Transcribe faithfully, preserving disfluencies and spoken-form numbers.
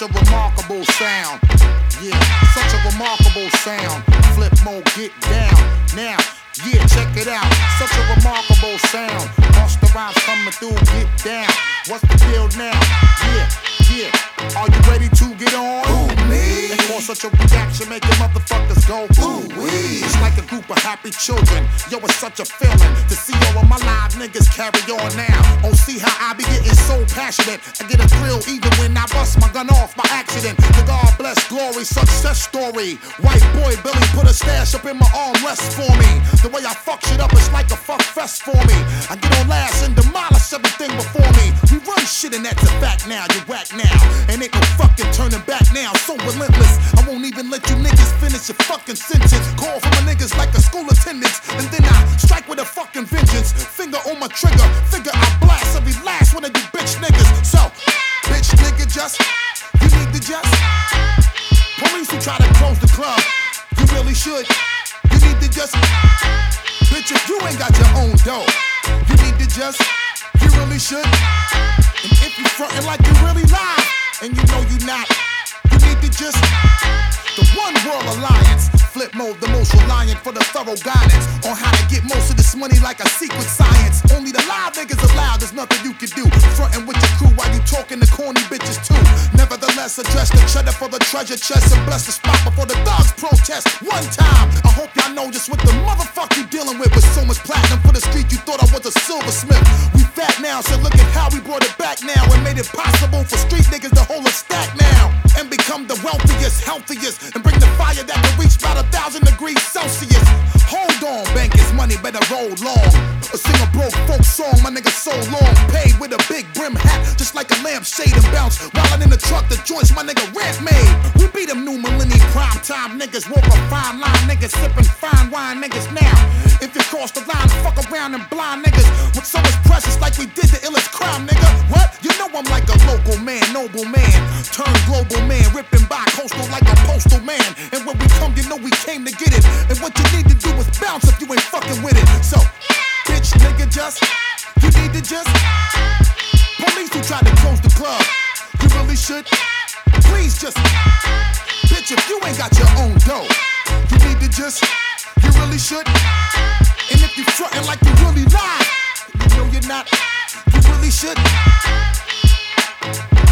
a remarkable sound. Yeah, such a remarkable sound. Flip mode, get down. Now, yeah, check it out. Such a remarkable sound. Monster rhymes coming through, get down. What's the deal now? Yeah, yeah. Are you ready to get on? Ooh, me. And for such a reaction, making motherfuckers go ooh wee. It's like a group of happy children. Yo, it's such a feeling to see all of my live niggas carry on now. Oh, see how I be getting so passionate. I get a thrill even when I bust my gun off by accident. The God bless glory, success story. White boy Billy put a stash up in my armrest for me. The way I fuck shit up, it's like a fuck fest for me. I get on last and demolish everything before me. We run shit and that's a fact now. You whack now, and ain't no fucking turning back now. So relentless, I won't even let you niggas finish your fucking sentence. Call for my niggas like a school attendance, and then I strike with a fucking vengeance. Finger on my trigger, figure I blast every last one of you bitch niggas. So, bitch nigga, just you need to just. Police who try to close the club, you really should. You need to just. Bitch, if you ain't got your own dough, you need to just. You really should. And if you frontin' like you really lie, and you know you not, you need to just. The One World Alliance, flip mode, the most reliant for the thorough guidance on how to get most of this money like a secret science. Only the live niggas allowed, there's nothing you can do. Frontin' with your crew while you talking to corny bitches too. Nevertheless, address the cheddar for the treasure chest and bless the spot before the dogs protest. One time, I hope y'all know just what the motherfucker you dealing with. With so much platinum for the street, you thought I was a silversmith. We fat now, so look at how we brought it back now and made it possible for street niggas to hold a stack now and become the wealthiest, healthiest. And bring the fire that can reach about a thousand degrees Celsius. Hold on, bankers, money better roll long. Or sing a broke folk song, my nigga so long. Paid with a big brim hat, just like a lampshade and bounce. While I'm in the truck, the joints my nigga rent made. We be them new millennium prime time niggas. Walk a fine line niggas, sipping fine wine niggas now. If you cross the line, fuck around and blind niggas. With so much precious like we did the illest crime, nigga. What? You know I'm like a local man, noble man. Turn global man, ripping by coastal like a postal man. And when we come, you know we came to get it. And what you need to do is bounce if you ain't fucking with it. So, bitch, nigga, just, you need to just. Police who tried to close the club, you really should. Please just, bitch, if you ain't got your own dough, you need to just, you really should. And if you frontin' like you really lie, you know you're not, you really should.